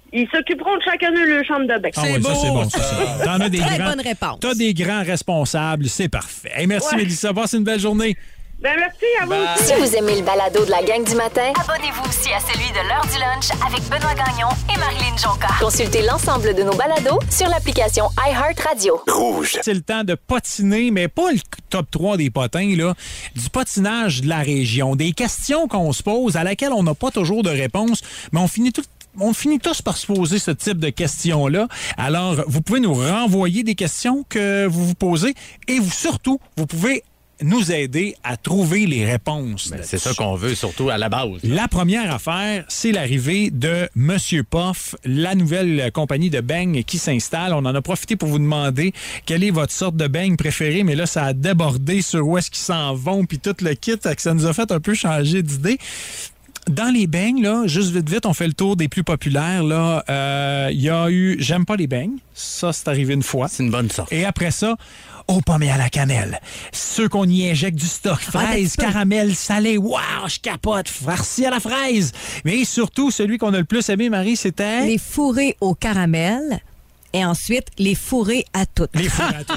ils s'occuperont de chacun de leur chambre de bain. Ah oui, ça, c'est bon. Ça, c'est bon. T'en as des Très grands, bonne réponse. T'as des grands responsables, c'est parfait. Hey, merci, Ouais. Mélissa. Passe une belle journée. Ben, merci à vous aussi. Si vous aimez le balado de la gang du matin, Abonnez-vous aussi à celui de l'heure du lunch avec Benoît Gagnon et Marilyn Jonca. consultez l'ensemble de nos balados sur l'application iHeartRadio. Rouge. C'est le temps de patiner, mais pas le top trois des potins, là. Du patinage de la région. Des questions qu'on se pose à laquelle on n'a pas toujours de réponse, mais on finit tout On finit tous par se poser ce type de questions-là. Alors, vous pouvez nous renvoyer des questions que vous vous posez et vous, surtout, vous pouvez nous aider à trouver les réponses. Ben, c'est ça qu'on veut, surtout à la base. La première affaire, c'est l'arrivée de Monsieur Puff, la nouvelle compagnie de beignes qui s'installe. On en a profité pour vous demander quelle est votre sorte de beigne préférée, mais là, ça a débordé sur où est-ce qu'ils s'en vont, puis tout le kit, que ça nous a fait un peu changer d'idée. Dans les beignes, là, juste vite, vite, on fait le tour des plus populaires. Là, euh, il y a eu J'aime pas les beignes. Ça, c'est arrivé une fois. C'est une bonne sorte. Et après ça, aux pommes et à la cannelle. Ceux qu'on y injecte du stock. Fraises, Ah, caramel, salé. Waouh, je capote. Farci à la fraise. Mais surtout, celui qu'on a le plus aimé, Marie, c'était... Les fourrés au caramel et ensuite les fourrés à toutes. Les fourrés à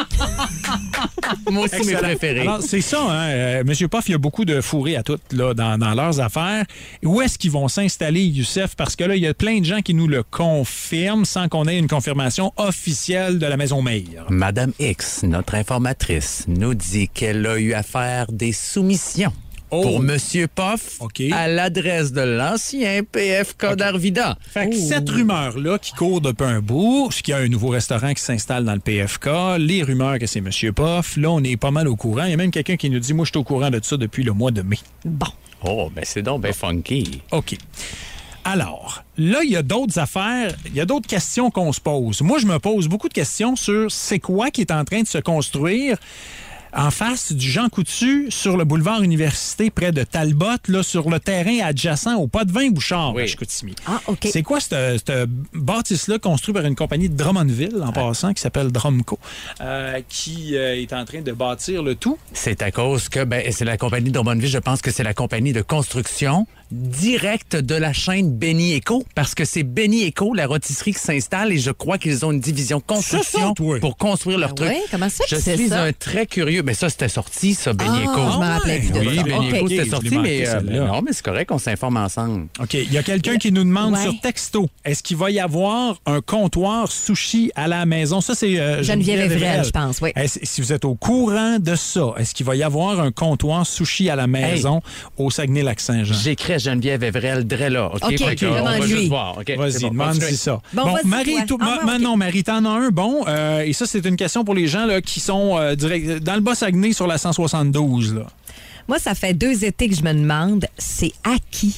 toutes. Moi aussi, mes Excellent. préférés. Alors, c'est ça, hein? Euh, Monsieur Puff, il y a beaucoup de fourrés à toutes là, dans, dans leurs affaires. Où est-ce qu'ils vont s'installer, Youssef? Parce que là, il y a plein de gens qui nous le confirment sans qu'on ait une confirmation officielle de la Maison Meir. Madame X, notre informatrice, nous dit qu'elle a eu à faire des soumissions Oh. pour Monsieur Puff OK. à l'adresse de l'ancien P F K d'Arvida. Fait que cette rumeur-là qui court depuis un bout, c'est qu'il y a un nouveau restaurant qui s'installe dans le P F K, les rumeurs que c'est Monsieur Puff, là, on est pas mal au courant. Il y a même quelqu'un qui nous dit, moi, je suis au courant de ça depuis le mois de mai. Bon. Oh, ben c'est donc ben funky. OK. Alors, là, il y a d'autres affaires, il y a d'autres questions qu'on se pose. Moi, je me pose beaucoup de questions sur c'est quoi qui est en train de se construire en face du Jean Coutu sur le boulevard Université près de Talbot, là, sur le terrain adjacent au Pas de Vin Bouchard, Oui. à Chicoutimi. Ah, OK. C'est quoi cette, cette bâtisse-là construite par une compagnie de Drummondville, en passant, qui s'appelle Drumco, euh, qui euh, est en train de bâtir le tout? C'est à cause que ben, c'est la compagnie de Drummondville, je pense que c'est la compagnie de construction directe de la chaîne Benny Eco, parce que c'est Benny Eco, la rôtisserie qui s'installe, et je crois qu'ils ont une division construction ça, toi? pour construire leur Ah truc. ouais? Comment ça que Je c'est suis ça? un très curieux. Mais ça, c'était sorti, ça, Benny Ah, Eco. je me rappelais plus de Oui, ça. Benny OK. Eco, Ok, c'était je sorti, l'ai manqué, mais, euh, celle-là. non, mais c'est correct qu'on s'informe ensemble. OK. Il y a quelqu'un qui nous demande Ouais. sur texto, est-ce qu'il va y avoir un comptoir sushi à la maison? Ça, c'est euh, Geneviève Evrel, je pense, oui. Est-ce- si vous êtes au courant de ça, est-ce qu'il va y avoir un comptoir sushi à la maison au Saguenay-Lac-Saint-Jean? J'écris à Geneviève Evrel, Drella. OK, OK, Fait que, on va demande-lui. juste voir. OK, Vas-y, c'est bon, demande continuez. si ça. Bon, vas-y, Marie, toi. tout- Ah, ma- ouais, ma- OK. non, Marie, t'en as un bon. euh, et ça, c'est une question pour les gens là, qui sont euh, direct, dans le Bas-Saguenay sur la cent soixante-douze. Là. Moi, ça fait deux étés que je me demande, c'est à qui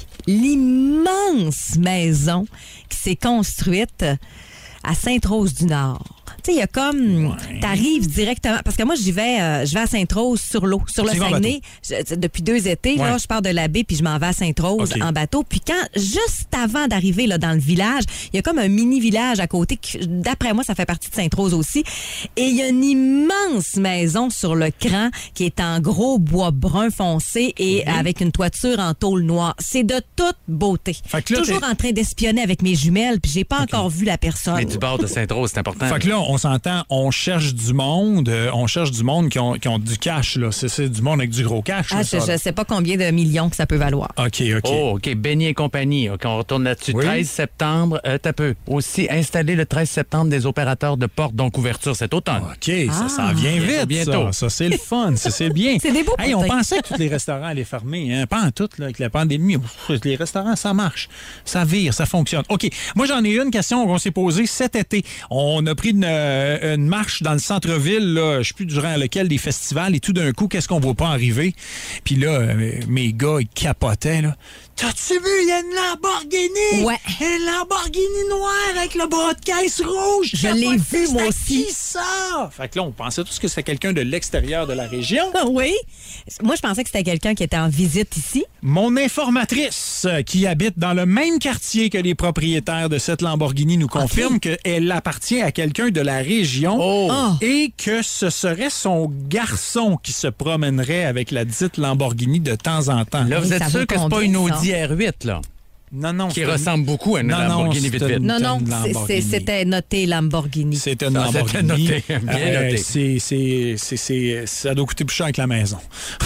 l'immense maison qui s'est construite à Sainte-Rose-du-Nord. Tu sais, il y a comme... Ouais. T'arrives directement... Parce que moi, j'y vais, euh, je vais à Sainte-Rose sur l'eau, sur le Tu vas en Saguenay. Je- depuis deux étés, là, Ouais. je pars de la baie puis je m'en vais à Sainte-Rose OK. en bateau. Puis quand, juste avant d'arriver là, dans le village, il y a comme un mini-village à côté qui, d'après moi, ça fait partie de Sainte-Rose aussi. Et il y a une immense maison sur le cran qui est en gros bois brun foncé et Mhm. avec une toiture en tôle noire. C'est de toute beauté. Fait que là, Toujours t'es- en train d'espionner avec mes jumelles puis j'ai pas encore vu la personne. Mais du bord de Sainte-Rose, c'est important. Fait que là, on s'entend, on cherche du monde, euh, on cherche du monde qui ont, qui ont du cash. Là. C'est, c'est du monde avec du gros cash. Ah, là, je, ça, je là. sais pas combien de millions que ça peut valoir. OK, OK. Oh, OK. Benny et compagnie. OK, on retourne là-dessus. Oui. treize septembre, euh, t'as peu. Aussi installé le treize septembre des opérateurs de porte, donc ouverture cet automne. OK, ça s'en vient vite, bientôt. ça. Ça, c'est le fun. Ça, c'est bien. C'est des beaux Hey, on potins. pensait que tous les restaurants allaient fermer. Hein? Pas en tout, là, avec la pandémie. Pff, les restaurants, ça marche. Ça vire, ça fonctionne. OK. Moi, j'en ai une question qu'on s'est posée cet été. On a pris une, euh, une marche dans le centre-ville, là, je ne sais plus durant lequel des festivals, et tout d'un coup, qu'est-ce qu'on ne voit pas arriver? Puis là, euh, mes gars, ils capotaient, là. T'as-tu vu, il y a une Lamborghini? Ouais. Une Lamborghini noire avec le bras de caisse rouge. Je l'ai Capoté, vu, moi c'est à aussi. qui ça? Fait que là, on pensait tous que c'était quelqu'un de l'extérieur de la région. Oui. Moi, je pensais que c'était quelqu'un qui était en visite ici. Mon informatrice, euh, qui habite dans le même quartier que les propriétaires de cette Lamborghini, nous confirme qu'elle appartient à quelqu'un de la région Oh. Ah. et que ce serait son garçon qui se promènerait avec la dite Lamborghini de temps en temps. Là, vous Hey, êtes ça sûr vaut que c'est pas combien, une ça? Audi R huit, là? Non, non. Qui c'est ressemble beaucoup à une non, Lamborghini non, vite c'est vite. une- Non, non, une c'est- c'est- Lamborghini. c'était noté Lamborghini. C'était une Ah, c'était Lamborghini. noté, bien noté. c'est, c'est, c'est, c'est, ça doit coûter plus cher que la maison.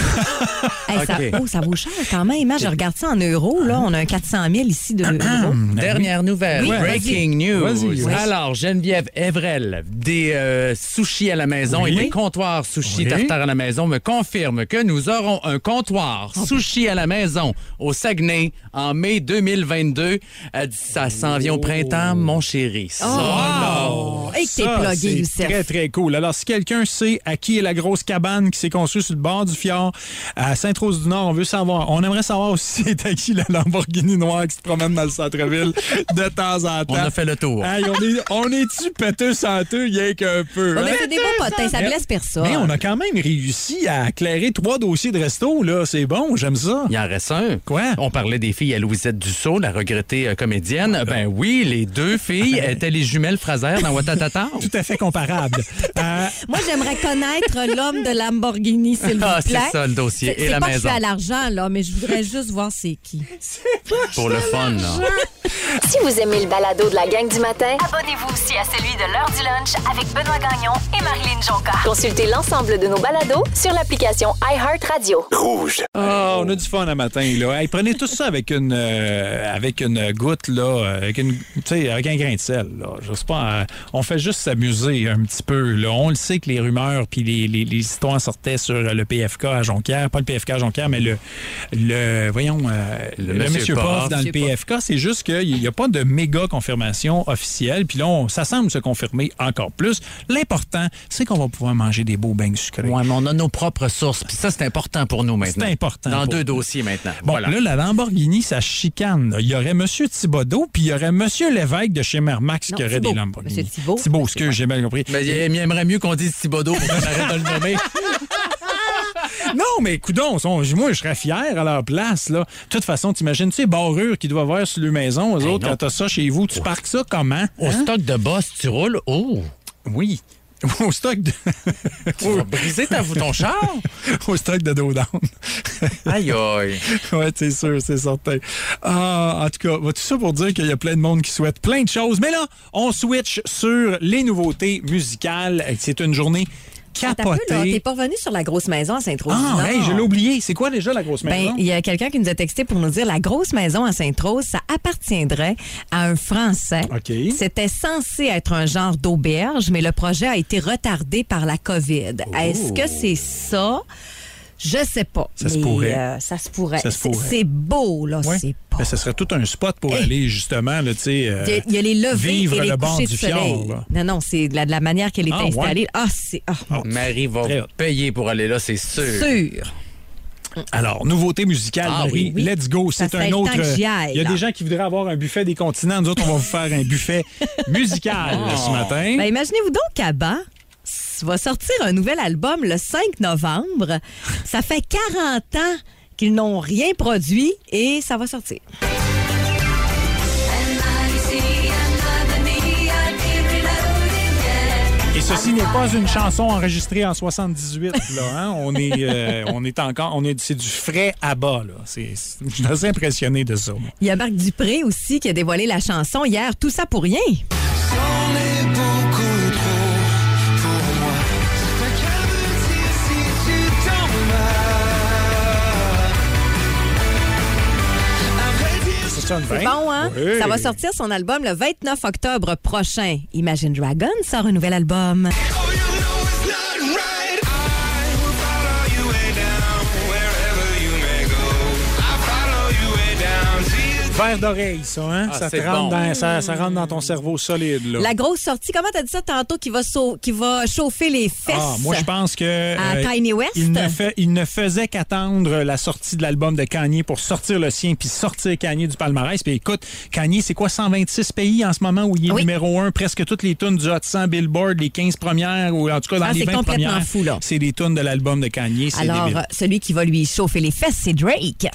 Hey, ça, OK. oh, ça vaut cher quand même. Hein? Je regarde ça en euros. Là. On a un quatre cent mille ici de euros. Dernière nouvelle, Oui, breaking news. Vas-y, oui. Alors, Geneviève Evrel, des euh, sushis à la maison Oui. et des comptoirs sushis Oui. tartare à la maison me confirme que nous aurons un comptoir sushi à la maison au Saguenay en mai deux mille vingt-deux. Elle dit, ça s'en vient au printemps, mon chéri. Ça, là, Oh! Hey, que t'es Ça, plugué, c'est Youssef. très, très cool. Alors, si quelqu'un sait à qui est la grosse cabane qui s'est construite sur le bord du fjord à Sainte-Rose-du-Nord, on veut savoir. On aimerait savoir aussi c'est à qui la Lamborghini noire qui se promène dans le centre-ville de temps en temps. on a fait le tour. Hey, on est, on est-tu péteux santeux, rien qu'un peu? Ouais, hein? mais c'est des beaux potins, ça blesse personne. Mais on a quand même réussi à éclairer trois dossiers de resto, là. C'est bon, j'aime ça. Il en reste un. Quoi? On parlait des filles à Louisette Dussault, la regrettée euh, comédienne. Ben oui, les deux filles étaient les jumelles Fraser dans Watatata. Tout à fait comparable. Euh, Moi, j'aimerais connaître l'homme de Lamborghini, s'il vous Ah, plaît. c'est ça le dossier. C'est Et c'est la pas que je maison. suis à l'argent, là, mais je voudrais juste voir c'est qui. Pour le fun, là. Si vous aimez le balado de la gang du matin, Abonnez-vous aussi à celui de l'heure du lunch avec Benoît Gagnon et Marilyn Jonca. consultez l'ensemble de nos balados sur l'application iHeartRadio. Rouge. Ah, on a du fun un matin, là. Hey, prenez tout ça avec une, euh, avec une goutte, là, avec, une, tu sais, avec un grain de sel, là. Je sais pas, euh, on fait juste s'amuser un petit peu, là. On le sait que les rumeurs puis les, les, les histoires sortaient sur le P F K à Jonquière. Pas le P F K à Jonquière, mais le, le voyons, euh, Le le, Monsieur Monsieur Poff. Poff dans le Monsieur P F K. C'est juste qu'il n'y a pas de méga confirmation officielle. Puis là, on- ça semble se confirmer encore plus. L'important, c'est qu'on va pouvoir manger des beaux beignes sucrés. Ouais, mais on a nos propres sources. Puis ça, c'est important pour nous maintenant. C'est important Dans pour deux nous. dossiers maintenant. Bon, voilà. là, la Lamborghini, ça chicane. là. Il y aurait M. Thibodeau, puis il y aurait M. Lévesque de chez Mermax Non, qui aurait Thibault. des Lamborghini. Monsieur Thibault. Thibault, excuse, j'ai mal compris. Mais il aimerait mieux qu'on dise Thibodeau pour qu'on arrête de le nommer. Non, mais coudons, moi, je serais fier à leur place, là. De toute façon, t'imagines, tu sais, barrures qu'ils doivent avoir sur leur maison, eux Hey, autres, non. quand t'as ça chez vous, tu parques ça comment? Au Hein? stock de boss, tu roules. Oh! Oui. Au stock de... Tu vas briser ta, ton char? Au stock de dos down. Aïe, aïe. Oui, c'est sûr, c'est certain. Ah, en tout cas, tout ça pour dire qu'il y a plein de monde qui souhaite plein de choses. Mais là, on switch sur les nouveautés musicales. C'est une journée Attends un peu, là, capotée. T'es pas revenu sur la grosse maison à Sainte-Rose-du-Nord. Ah, hey, je l'ai oublié. C'est quoi déjà la grosse Ben, maison? il y a quelqu'un qui nous a texté pour nous dire la grosse maison à Sainte-Rose, ça appartiendrait à un Français. OK. C'était censé être un genre d'auberge, mais le projet a été retardé par la COVID. Est-ce que c'est ça? Je sais pas. Ça se mais, pourrait. euh, ça se pourrait. Ça se C'est- pourrait. C'est beau, là. Ouais. C'est pas. Ben, ce serait tout un spot pour Hey. aller, justement, là, tu sais... euh, Il y, a, il y a les levées vivre et les le bord couchers du de soleil. fjord, là. Non, non, c'est de la, de la manière qu'elle est Ah, installée. ouais. Ah, c'est ah, mon Marie va Très hot. payer pour aller là, c'est sûr. sûr. Alors, nouveauté musicale, Ah, Marie, oui, oui. let's go. Ça C'est fait un le autre... temps que j'y aille, Il y a là. des gens qui voudraient avoir un buffet des continents. Nous autres, on va vous faire un buffet musical là, ce matin. Ben, imaginez-vous donc qu'Abba va sortir un nouvel album le cinq novembre. Ça fait quarante ans qu'ils n'ont rien produit et ça va sortir. Et ceci n'est pas une chanson enregistrée en soixante-dix-huit. Là, hein? On est, euh, on est encore, on est, c'est du frais à bas. Là. C'est, c'est- je suis assez impressionné de ça. moi. Il y a Marc Dupré aussi qui a dévoilé la chanson hier. Tout ça pour rien. Ça sonne C'est bien. bon, hein? Oui. Ça va sortir son album le vingt-neuf octobre prochain. Imagine Dragon sort un nouvel album. Verre d'oreille, ça, hein? Ah, ça, te c'est rentre bon. dans, ça, ça rentre dans ton cerveau solide. Là. La grosse sortie, comment t'as dit ça tantôt, qui va, sau- qui va chauffer les fesses? Ah, moi, je pense que. À Kanye West? Il ne, fait, il ne faisait qu'attendre la sortie de l'album de Kanye pour sortir le sien puis sortir Kanye du palmarès. Puis écoute, Kanye, c'est quoi, cent vingt-six pays en ce moment où il est Oui. numéro un, presque toutes les tunes du Hot cent Billboard, les quinze premières, ou en tout cas dans Ah, les c'est vingt complètement premières. fou, là. C'est des tunes de l'album de Kanye. C'est Alors, débile. celui qui va lui chauffer les fesses, c'est Drake.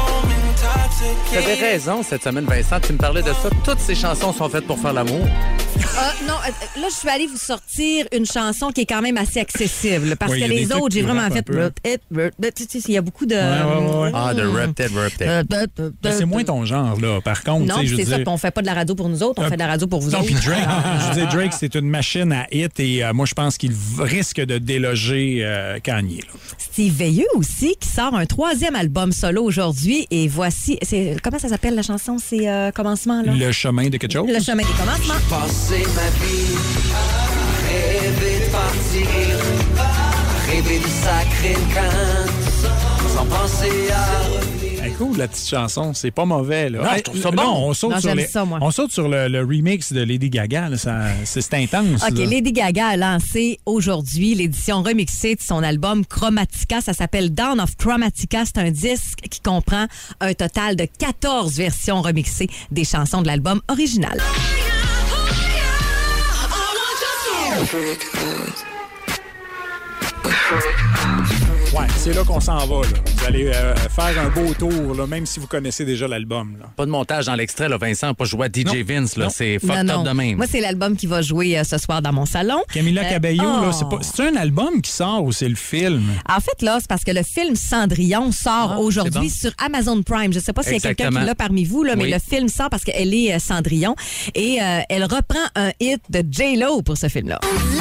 Tu avais raison cette semaine, Vincent. Tu me parlais de ça. Toutes ces chansons sont faites pour faire l'amour. Euh, non, euh, là, je suis allée vous sortir une chanson qui est quand même assez accessible. Parce Oui, que il y a les des trucs autres, j'ai qui vraiment rappent un fait... peu. Il y a beaucoup de... Ouais, ouais, ouais. Ah, de Repted, Repted. Ben, c'est moins ton genre, là. Par contre, Non, tu sais, je c'est veux ça. dire... Puis on fait pas de la radio pour nous autres, on Euh, fait de la radio pour vous Non, autres. puis Drake, je veux dire, Drake, c'est une machine à hit et euh, moi, je pense qu'il risque de déloger euh, Kanye. Là. Steve Veilleux aussi, qui sort un troisième album solo aujourd'hui. Et voici... c'est Comment ça s'appelle, la chanson? C'est euh, Commencement, là? Le chemin de quelque chose? Le chemin des commencements. Passer ma vie à rêver de partir, à rêver de sacrer une canne, sans penser à revenir. Hey, cool, la petite chanson. C'est pas mauvais, là. Non, Hey, je trouve ça non, bon. on saute Non, sur j'aime les- ça, moi. On saute sur le, le remix de Lady Gaga. Là, ça, c'est, c'est intense. OK, là. Lady Gaga a lancé aujourd'hui l'édition remixée de son album Chromatica. Ça s'appelle Dawn of Chromatica. C'est un disque qui comprend un total de quatorze versions remixées des chansons de l'album original. Ouais, c'est là qu'on s'en va. Là. Vous allez euh, faire un beau tour, là, même si vous connaissez déjà l'album. Là. Pas de montage dans l'extrait, là, Vincent. Pas joué à D J Non. Vince, là. Non. C'est fucked Non, up non. de même. Moi, c'est l'album qui va jouer euh, ce soir dans mon salon. Camila Euh, Cabello, oh. là, c'est, pas, c'est un album qui sort ou c'est le film? En fait, là, c'est parce que le film Cendrillon sort Ah, aujourd'hui c'est sur Amazon Prime. Je ne sais pas s'il y a quelqu'un Exactement. qui l'a parmi vous, là, mais Oui. le film sort parce qu'elle est euh, Cendrillon. Et euh, elle reprend un hit de J-Lo pour ce film-là.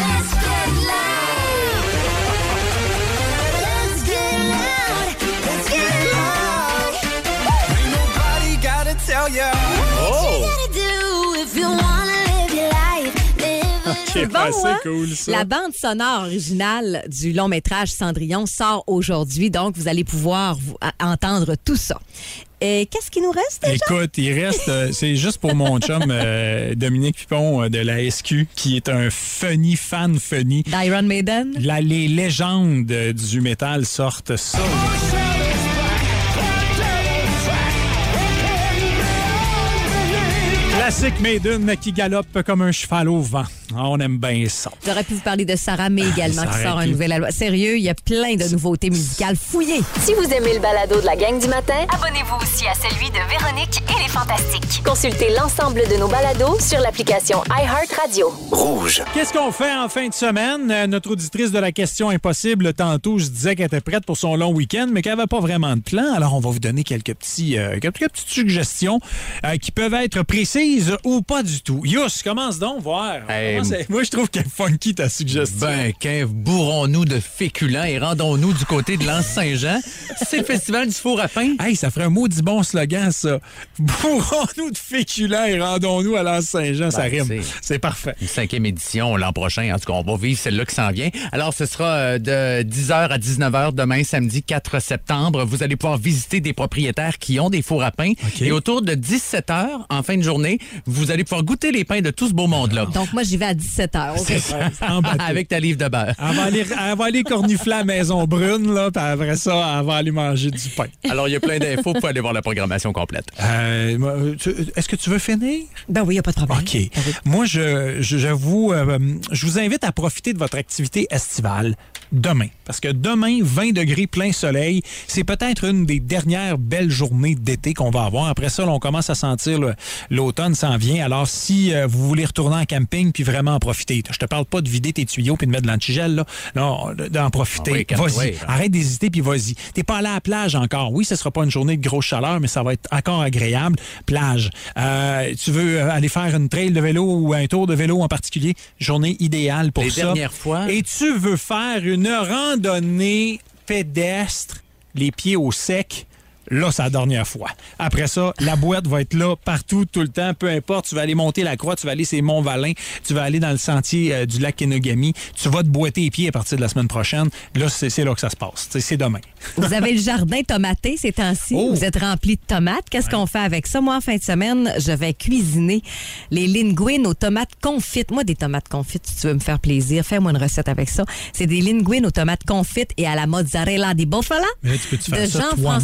C'est bon, assez hein? cool, ça. La bande sonore originale du long métrage Cendrillon sort aujourd'hui, donc vous allez pouvoir vous- à- entendre tout ça. Et qu'est-ce qui nous reste déjà? Écoute, il reste, euh, c'est juste pour mon chum euh, Dominique Pipon euh, de la S Q, qui est un funny fan funny. D'Iron Maiden? Là, les légendes euh, du métal sortent ça. Classique Maiden qui galope comme un cheval au vent. Ah, on aime bien ça. J'aurais pu vous parler de Sarah May également, ça qui aurait sort un pu. nouvel album. Sérieux, il y a plein de nouveautés musicales. Fouillez! Si vous aimez le balado de la gang du matin, Abonnez-vous aussi à celui de Véronique et les Fantastiques. consultez l'ensemble de nos balados sur l'application iHeartRadio. Rouge. Qu'est-ce qu'on fait en fin de semaine? Euh, notre auditrice de la question impossible, tantôt, je disais qu'elle était prête pour son long week-end, mais qu'elle n'avait pas vraiment de plan. Alors, on va vous donner quelques, petits, euh, quelques petites suggestions euh, qui peuvent être précises ou pas du tout. Yus, commence donc, voir. Hey, Comment c'est- Moi, je trouve qu'elle est funky, ta suggestion. Ben, qu'un bourrons-nous de féculents et rendons-nous du côté de l'Anse-Saint-Jean. C'est le festival du four à pain. Hey, ça ferait un maudit bon slogan, ça. Bourrons-nous de féculents et rendons-nous à l'Anse-Saint-Jean. ça Ben, rime. c'est- C'est parfait. Une cinquième édition l'an prochain. En tout cas, on va vivre celle-là qui s'en vient. Alors, ce sera euh, de dix heures à dix-neuf heures demain, samedi quatre septembre. Vous allez pouvoir visiter des propriétaires qui ont des fours à pain. OK. Et autour de dix-sept heures, en fin de journée, vous allez pouvoir goûter les pains de tout ce beau monde-là. Donc, moi, j'y vais à dix-sept heures. OK. En bateau. Avec ta livre de beurre. Elle va aller, elle va aller cornifler à la Maison Brune, là, puis après ça, elle va aller manger du pain. Alors, il y a plein d'infos pour aller voir la programmation complète. Euh, moi, tu- Est-ce que tu veux finir? Ben oui, il n'y a pas de problème. OK. Ben oui. Moi, je, je, j'avoue, euh, je vous invite à profiter de votre activité estivale demain. Parce que demain, vingt degrés plein soleil, c'est peut-être une des dernières belles journées d'été qu'on va avoir. Après ça, là, on commence à sentir le- l'automne s'en vient. Alors, si euh, vous voulez retourner en camping puis vraiment en profiter, je te parle pas de vider tes tuyaux puis de mettre de l'antigel, là. Non, d'en profiter. Ah oui, calme-toi. Vas-y. Arrête d'hésiter puis vas-y. T'es pas allé à la plage encore. Oui, ce sera pas une journée de grosse chaleur, mais ça va être encore agréable. Plage. Euh, tu veux euh, aller faire une trail de vélo ou un tour de vélo en particulier? Journée idéale pour Les ça. dernières fois. Et tu veux faire une randonnée pédestre, les pieds au sec? Là, c'est la dernière fois. Après ça, la boîte va être là partout, tout le temps, peu importe. Tu vas aller monter la croix, tu vas aller sur Mont-Valin, tu vas aller dans le sentier euh, du lac Kenogami, tu vas te boiter les pieds à partir de la semaine prochaine. Là, c'est, c'est là que ça se passe. C'est, c'est demain. Vous avez le jardin tomaté ces temps-ci. Oh. Vous êtes rempli de tomates. Qu'est-ce qu'on fait avec ça? Moi, en fin de semaine, je vais cuisiner les linguines aux tomates confites. Moi, des tomates confites, si tu veux me faire plaisir, fais-moi une recette avec ça. C'est des linguines aux tomates confites et à la mozzarella di bofala Mais là, tu peux-tu faire de ça Jean-François toi-même? Plante.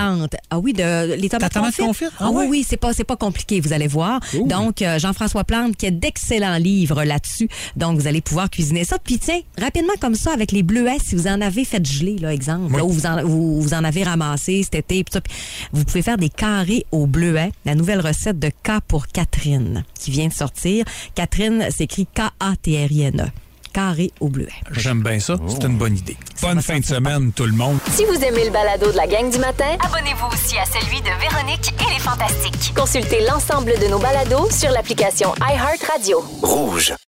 plantes. Ah oui, de, les tomates tomate confites. confite? Ah, Ah oui, ouais? oui, c'est pas, c'est pas compliqué, vous allez voir. Ouh. Donc, euh, Jean-François Plante qui a d'excellents livres là-dessus. Donc, vous allez pouvoir cuisiner ça. Puis tiens, rapidement comme ça, avec les bleuets, si vous en avez fait geler, là, exemple, Oui. là, où vous en, vous, vous en avez ramassé cet été, puis ça, puis vous pouvez faire des carrés au bleuet. La nouvelle recette de K pour Catherine qui vient de sortir. Catherine s'écrit K A T R I N E. Carré au bleuet. J'aime bien ça. C'est une bonne idée. Bonne fin de semaine, tout le monde. Si vous aimez le balado de la gang du matin, Abonnez-vous aussi à celui de Véronique et les Fantastiques. consultez l'ensemble de nos balados sur l'application iHeartRadio. Rouge.